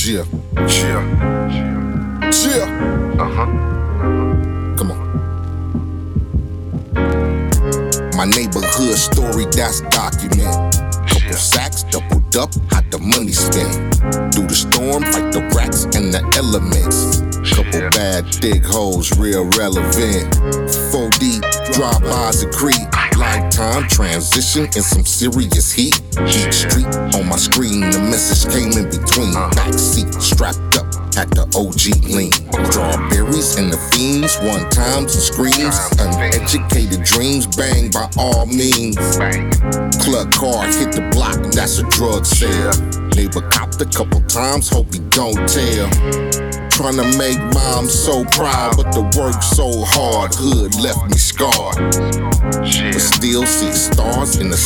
Yeah. Chill. Yeah. Come on. My neighborhood story, that's document. Couple sacks, doubled up, how the money spent. Through the storm, fight the rats and the elements. Couple bad dig holes, real relevant. 4 deep, drive-bys agree. Lifetime transition in some serious heat. Each street on my screen, the message came in between. Backseat strapped up, at the OG lean. Strawberries and the fiends, one times and screams. Uneducated dreams, bang by all means. Club car hit the block, and that's a drug sale. Neighbor copped a couple times, hope he don't tell. Tryna make mom so proud, but the work so hard, hood left me scarred. But still see stars in the